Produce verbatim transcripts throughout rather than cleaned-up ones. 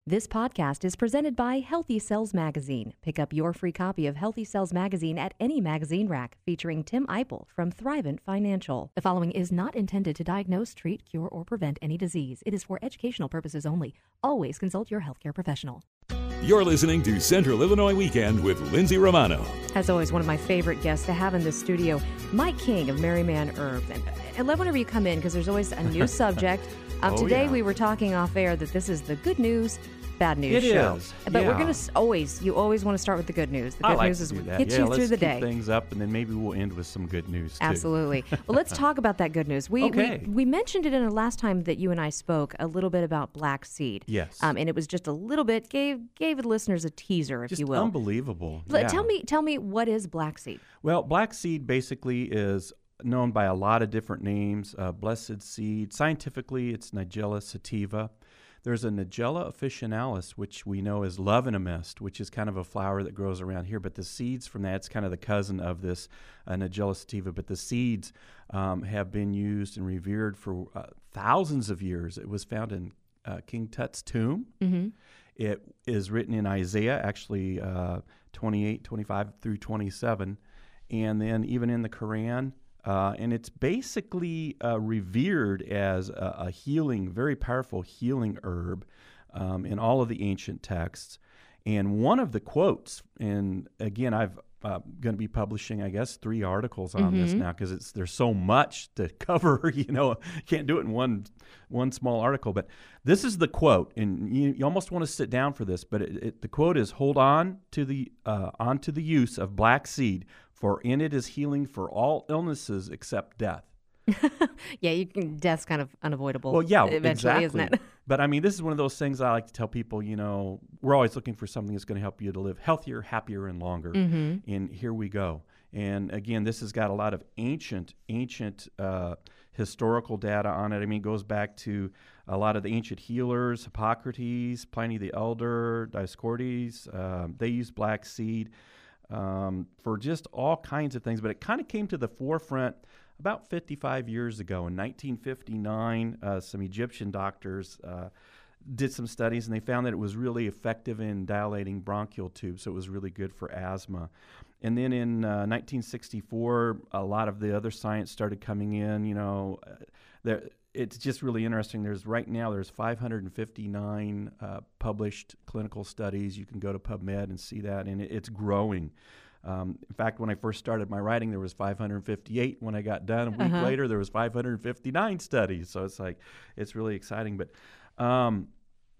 This podcast is presented by Healthy Cells Magazine. Pick up your free copy of Healthy Cells Magazine at any magazine rack, featuring Tim Eipel from Thrivent Financial. The following is not intended to diagnose, treat, cure, or prevent any disease. It is for educational purposes only. Always consult your healthcare professional. You're listening to Central Illinois Weekend with Lindsay Romano. As always, one of my favorite guests to have in the studio, Mike King of Merryman Herbs. And I love whenever you come in because there's always a new subject. Um, oh, today yeah. we were talking off air that this is the good news, bad news It show. is, But yeah. we're going to always, you always want to start with the good news. The good I like news to is do what that. gets yeah, you let's through the keep day. things up, and then maybe we'll end with some good news too. Absolutely. Well, let's talk about that good news. We, Okay. we we mentioned it in the last time that you and I spoke a little bit about black seed. Yes. Um, and it was just a little bit gave gave the listeners a teaser, if Just you will. unbelievable. But yeah. Tell me tell me what is black seed? Well, black seed basically is known by a lot of different names. Uh, blessed seed. Scientifically, it's Nigella sativa. There's a Nigella officinalis, which we know is love in a mist, which is kind of a flower that grows around here. But the seeds from that, it's kind of the cousin of this uh, Nigella sativa. But the seeds um, have been used and revered for uh, thousands of years. It was found in uh, King Tut's tomb. Mm-hmm. It is written in Isaiah, actually uh, twenty-eight, twenty-five through twenty-seven, and then even in the Quran. Uh, and it's basically uh, revered as a, a healing, very powerful healing herb um, in all of the ancient texts. And one of the quotes, and again, I've uh, going to be publishing, I guess, three articles on Mm-hmm. this now because it's there's so much to cover. You know, can't do it in one one small article. But this is the quote, and you, you almost want to sit down for this. But it, it, the quote is: "Hold on to the uh, on to the use of black seed, for in it is healing for all illnesses except death." Yeah, you can. Death's kind of unavoidable. Well, yeah, eventually, exactly. isn't it? But I mean, this is one of those things I like to tell people. You know, we're always looking for something that's going to help you to live healthier, happier, and longer. Mm-hmm. And here we go. And again, this has got a lot of ancient, ancient uh, historical data on it. I mean, it goes back to a lot of the ancient healers, Hippocrates, Pliny the Elder, Dioscorides. Um, they used black seed um, for just all kinds of things. But it kind of came to the forefront about fifty-five years ago. In nineteen fifty-nine, uh, some Egyptian doctors uh, did some studies, and they found that it was really effective in dilating bronchial tubes, so it was really good for asthma. And then in uh, nineteen sixty-four, a lot of the other science started coming in. You know, uh, there, it's just really interesting. There's right now there's five hundred fifty-nine uh, published clinical studies. You can go to PubMed and see that, and it, it's growing. Um, in fact, when I first started my writing, there was five hundred fifty-eight. When I got done a week Uh-huh. later, there was five hundred fifty-nine studies. So it's like, it's really exciting. But um,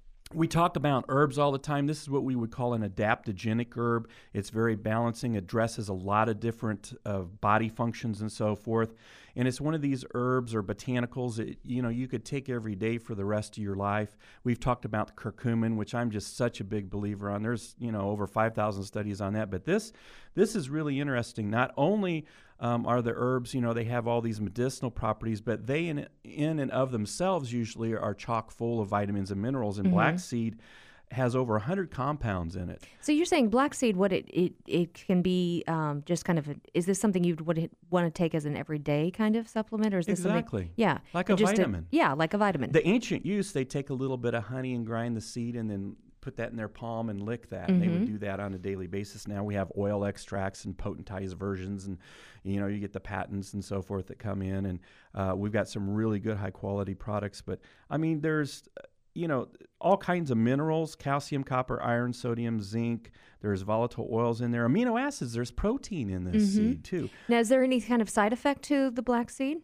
we talk about herbs all the time. This is what we would call an adaptogenic herb. It's very balancing, addresses a lot of different uh, body functions and so forth. And it's one of these herbs or botanicals that, you know, you could take every day for the rest of your life. We've talked about curcumin, which I'm just such a big believer on. There's, you know, over five thousand studies on that. But this this is really interesting. Not only um, are the herbs, you know, they have all these medicinal properties, but they in, in and of themselves usually are chock full of vitamins and minerals. And Mm-hmm. black seed has over one hundred compounds in it. So you're saying black seed, what it it, it can be um, just kind of, a, is this something you would want to take as an everyday kind of supplement? Or is this Exactly. something? Yeah. Like a just vitamin. yeah, like a vitamin. The ancient use, they take a little bit of honey and grind the seed and then put that in their palm and lick that. And they would do that on a daily basis. Now we have oil extracts and potentized versions, and you know, you get the patents and so forth that come in, and uh, we've got some really good high quality products. But I mean, there's you know, all kinds of minerals: calcium, copper, iron, sodium, zinc. There's volatile oils in there, amino acids. There's protein in this Mm-hmm. seed too. Now, is there any kind of side effect to the black seed?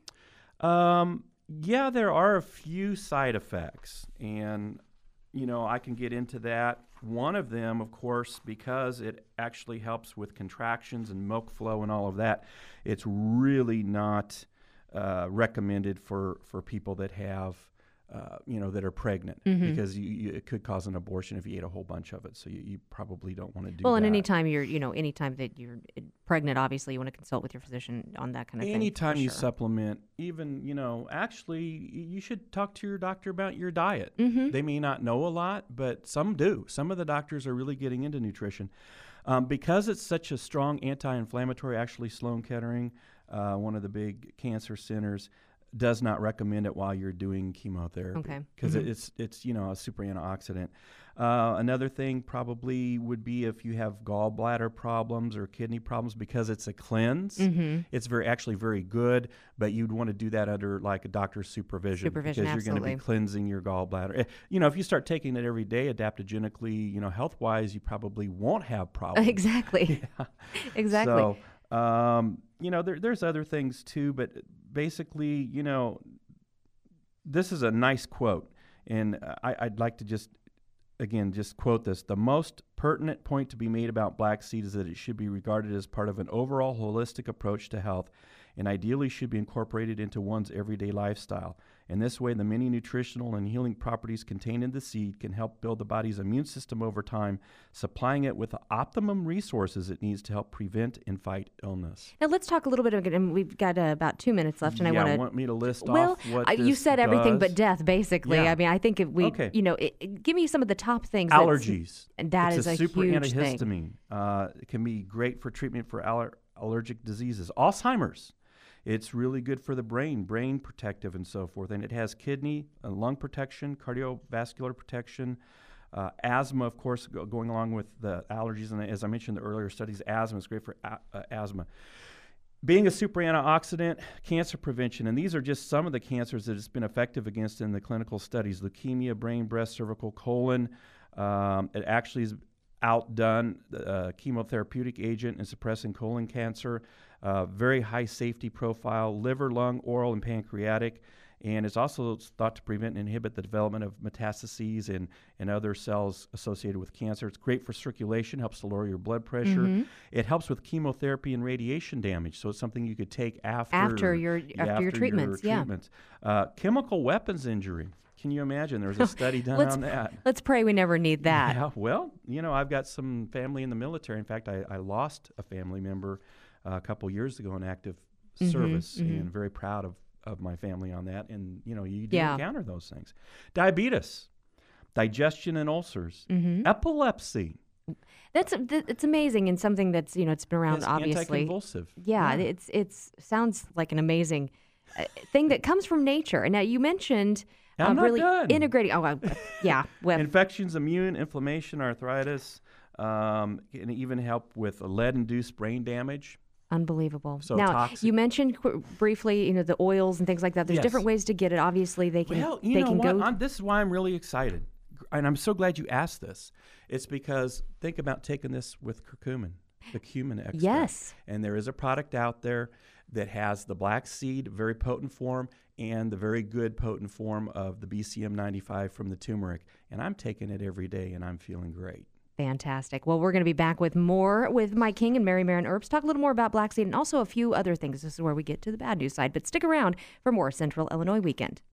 Um, yeah, there are a few side effects, and you know, I can get into that. One of them, of course, because it actually helps with contractions and milk flow and all of that, it's really not uh, recommended for, for people that have, uh, you know, that are pregnant, Mm-hmm. because you, you, it could cause an abortion if you ate a whole bunch of it. So you, you probably don't want to do Well, that. and anytime you're, you know, anytime that you're pregnant, obviously you want to consult with your physician on that kind of thing. Anytime for you sure. supplement, even, you know, actually, y- you should talk to your doctor about your diet. Mhm. They may not know a lot, but some do. Some of the doctors are really getting into nutrition. Um, because it's such a strong anti-inflammatory, actually Sloan Kettering, uh, one of the big cancer centers, does not recommend it while you're doing chemotherapy. Okay. Because Mhm. it's it's you know a super antioxidant. Uh, another thing probably would be if you have gallbladder problems or kidney problems, because it's a cleanse. Mm-hmm. It's very actually very good, but you'd want to do that under like a doctor's supervision, Supervision, because you're going to absolutely. be cleansing your gallbladder. Eh, You know, if you start taking it every day, adaptogenically, you know, health wise, you probably won't have problems. Exactly. Yeah. Exactly. So, um, you know, there, there's other things too, but basically, you know, this is a nice quote, and I, I'd like to just, again, just quote this. The most pertinent point to be made about black seed is that it should be regarded as part of an overall holistic approach to health, and ideally should be incorporated into one's everyday lifestyle. In this way, the many nutritional and healing properties contained in the seed can help build the body's immune system over time, supplying it with the optimum resources it needs to help prevent and fight illness. Now let's talk a little bit, of, and we've got uh, about two minutes left, and yeah, I want to. want me to list Well, off what I, you this said everything does? but death, basically. Yeah. I mean, I think if we, Okay. you know, it, it- give me some of the top things. that's- Allergies. And that it's is a, a super huge antihistamine. thing. Uh, it can be great for treatment for aller- allergic diseases. Alzheimer's. It's really good for the brain, brain protective and so forth. And it has kidney, uh, lung protection, cardiovascular protection, uh, asthma, of course, go, going along with the allergies. And as I mentioned in the earlier studies, asthma is great for a- uh, asthma. Being a super antioxidant, cancer prevention, and these are just some of the cancers that it's been effective against in the clinical studies: leukemia, brain, breast, cervical, colon. Um, it actually is outdone uh, chemotherapeutic agent in suppressing colon cancer. Uh, very high safety profile, liver, lung, oral, and pancreatic. And it's also thought to prevent and inhibit the development of metastases and, and other cells associated with cancer. It's great for circulation, helps to lower your blood pressure. Mhm. It helps with chemotherapy and radiation damage, so it's something you could take after, After your- yeah, after your treatments, yeah. treatments. Uh, chemical weapons injury. Can you imagine? There was a study done Let's- on that. Let's pray we never need that. Yeah, well, you know, I've got some family in the military. In fact, I, I lost a family member uh, a couple years ago in active Mhm, service, mhm. and very proud of, of my family on that. And, you know, you do Yeah. encounter those things. Diabetes, digestion and ulcers, Mhm. epilepsy. That's th- it's amazing, and something that's you know it's been around It's obviously. anticonvulsive. Yeah, it's it's sounds like an amazing uh, thing that comes from nature. And now you mentioned uh, I'm not really done. integrating. Oh, uh, yeah. Well, Infections, immune, inflammation, arthritis, um, can even help with lead-induced brain damage. unbelievable. So now toxic- you mentioned qu- briefly, you know, the oils and things like that. There's Yes. different ways to get it. Obviously, they can Well, you they know can what? go. I'm, this is why I'm really excited, and I'm so glad you asked this. It's because think about taking this with curcumin, the cumin extract. Yes. And there is a product out there that has the black seed, very potent form, and the very good potent form of the B C M ninety-five from the turmeric. And I'm taking it every day, and I'm feeling great. Fantastic. Well, we're going to be back with more with Mike King and Mary Marin Herbs. Talk a little more about black seed and also a few other things. This is where we get to the bad news side. But stick around for more Central Illinois Weekend.